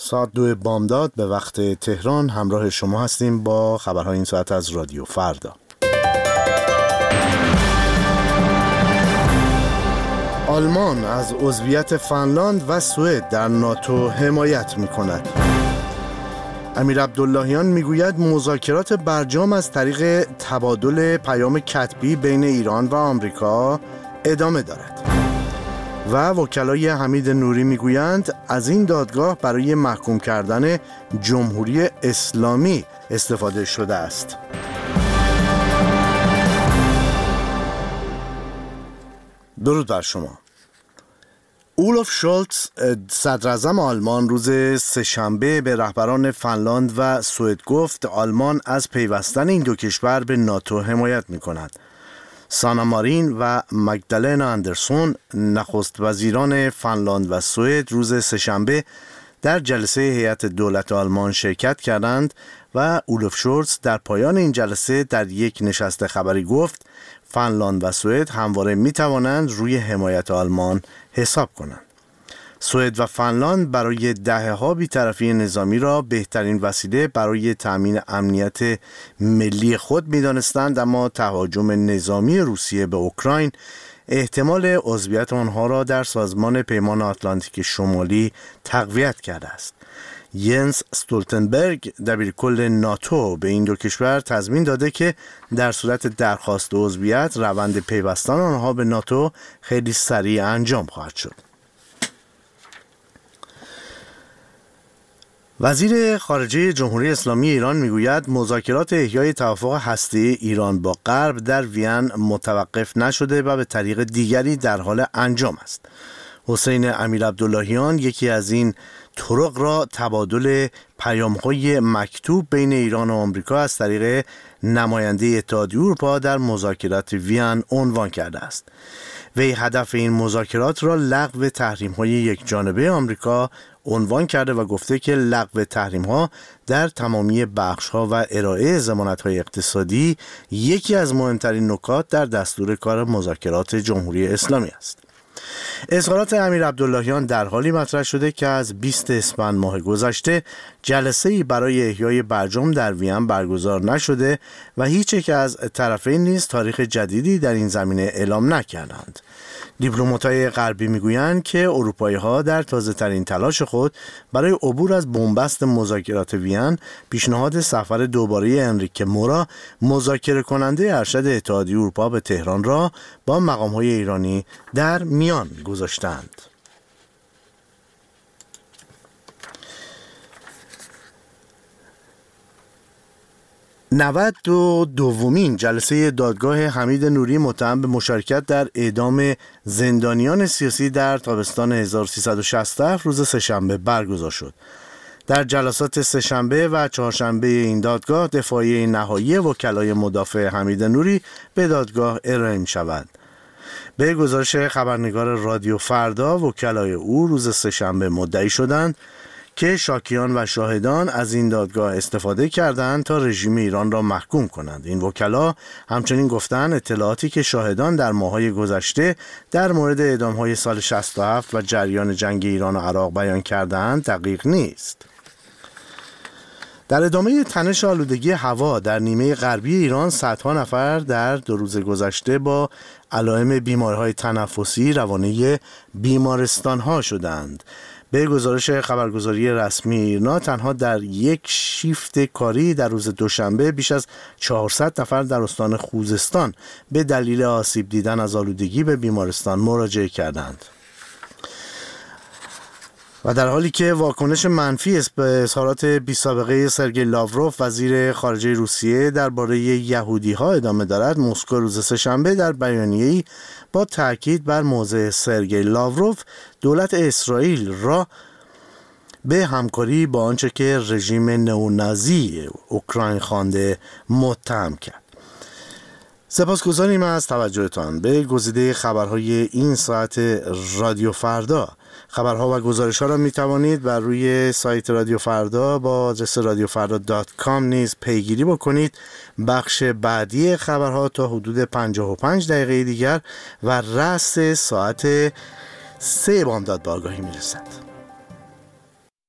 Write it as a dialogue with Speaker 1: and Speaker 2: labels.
Speaker 1: ساعت 2 بامداد به وقت تهران همراه شما هستیم با خبرهای این ساعت از رادیو فردا. آلمان از عضویت فنلاند و سوئد در ناتو حمایت می‌کند. امیر عبداللهیان میگوید مذاکرات برجام از طریق تبادل پیام کتبی بین ایران و آمریکا ادامه دارد. و وکلای حمید نوری میگویند از این دادگاه برای محکوم کردن جمهوری اسلامی استفاده شده است. درود بر شما. اولاف شولتز صدراعظم آلمان روز سه‌شنبه به رهبران فنلاند و سوئد گفت آلمان از پیوستن این دو کشور به ناتو حمایت می‌کند. سانا مارین و مگدالنا اندرسون نخست وزیران فنلاند و سوئد روز سه‌شنبه در جلسه هیئت دولت آلمان شرکت کردند و اولاف شولتز در پایان این جلسه در یک نشست خبری گفت فنلاند و سوئد همواره می توانند روی حمایت آلمان حساب کنند. سوئد و فنلاند برای دهه‌ها بی‌طرفی نظامی را بهترین وسیله برای تأمین امنیت ملی خود می‌دانستند، اما تهاجم نظامی روسیه به اوکراین احتمال عضویت آنها را در سازمان پیمان آتلانتیک شمالی تقویت کرده است. ینس استولتنبرگ دبیرکل ناتو به این دو کشور تضمین داده که در صورت درخواست عضویت روند پیوستن آنها به ناتو خیلی سریع انجام خواهد شد. وزیر خارجه جمهوری اسلامی ایران میگوید مذاکرات احیای توافق هسته‌ای ایران با غرب در وین متوقف نشده و به طریق دیگری در حال انجام است. حسین امیر عبداللهیان یکی از این طرق را تبادل پیام‌های مکتوب بین ایران و آمریکا از طریق نماینده اتحادیه اروپا در مذاکرات وین عنوان کرده است. وی هدف این مذاکرات را لغو تحریم‌های یکجانبه آمریکا عنوان کرده و گفته که لغو تحریم‌ها در تمامی بخش‌ها و ارائه ضمانت‌های اقتصادی یکی از مهمترین نکات در دستور کار مذاکرات جمهوری اسلامی است. اظهارات امیر عبداللهیان در حالی مطرح شده که از 20 اسفند ماه گذشته جلسه‌ای برای احیای برجام در وین برگزار نشده و هیچ یک از طرفین نیز تاریخ جدیدی در این زمینه اعلام نکردند. دیپلمات‌های غربی میگویند که اروپایی‌ها در تازه‌ترین تلاش خود برای عبور از بنبست مذاکرات وین پیشنهاد سفر دوباره انریکه مورا مذاکره کننده ارشد اتحادیه اروپا به تهران را با مقام‌های ایرانی در میان گذاشتند. دومین جلسه دادگاه حمید نوری متهم به مشارکت در اعدام زندانیان سیاسی در تابستان 1367 روز سه‌شنبه برگزار شد. در جلسات سه‌شنبه و چهارشنبه این دادگاه دفاعیه نهایی وکلای مدافع حمید نوری به دادگاه ارائه می شود. به گزارش خبرنگار رادیو فردا وکلای او روز سه‌شنبه مدعی شدند که شاکیان و شاهدان از این دادگاه استفاده کردند تا رژیم ایران را محکوم کنند. این وکلا همچنین گفتند اطلاعاتی که شاهدان در ماه‌های گذشته در مورد اعدام‌های سال 67 و جریان جنگ ایران و عراق بیان کردند دقیق نیست. در ادامه تنش آلودگی هوا در نیمه غربی ایران صدها نفر در 2 روز گذشته با علائم بیماری‌های تنفسی روانه بیمارستان‌ها شدند. به گزارش خبرگزاری رسمی ایرنا تنها در یک شیفت کاری در روز دوشنبه بیش از 400 نفر در استان خوزستان به دلیل آسیب دیدن از آلودگی به بیمارستان مراجعه کردند. و در حالی که واکنش منفی به اظهارات بی‌سابقه سرگئی لاوروف وزیر خارجه روسیه درباره یهودی‌ها ادامه دارد، مسکو روز سه‌شنبه در بیانیه‌ای با تاکید بر موضع سرگئی لاوروف دولت اسرائیل را به همکاری با آنچه که رژیم نئونازی اوکراین خوانده متهم کرد. سپاسگزاریم از توجهتان به گزیده خبرهای این ساعت رادیو فردا. خبرها و گزارش‌ها را می‌توانید بر روی سایت رادیو فردا با آدرس radiofarda.com نیز پیگیری بکنید. بخش بعدی خبرها تا حدود 55 دقیقه دیگر و رأس ساعت 3 بامداد به آگاهی می‌رسد.